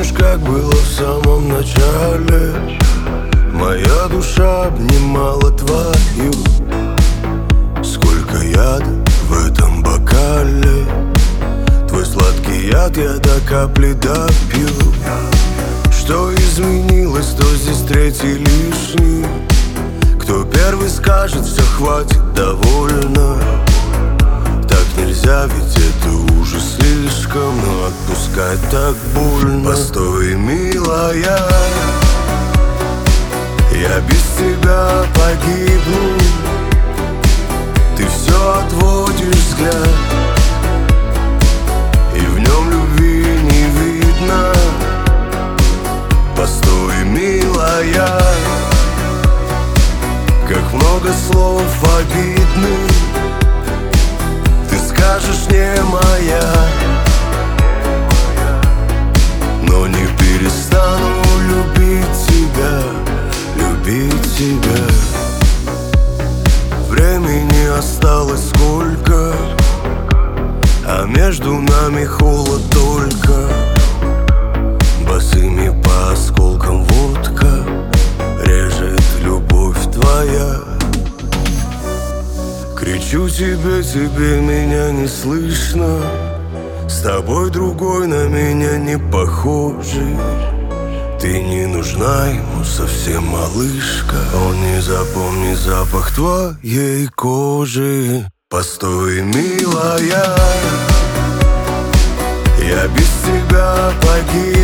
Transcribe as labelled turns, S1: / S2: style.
S1: помнишь, как было в самом начале? Моя душа обнимала твою. Сколько яда в этом бокале, твой сладкий яд я до капли допью. Что изменилось, кто здесь третий лишний? Кто первый скажет: все, хватит, довольно. Так нельзя, ведь это уже слишком, но отпускать так больно. Постой, милая, я без тебя погибну. Ты все отводишь взгляд, и в нем любви не видно. Постой, милая, как много слов обидных ты скажешь: не моя. Но не перестану любить тебя, любить тебя. Времени осталось сколько, а между нами холод только. Босыми по осколкам водка режет любовь твоя. Кричу тебе, тебе меня не слышно. С тобой другой на меня не похожий. Ты не нужна ему совсем, малышка. Он не запомнит запах твоей кожи. Постой, милая, я без тебя погиб.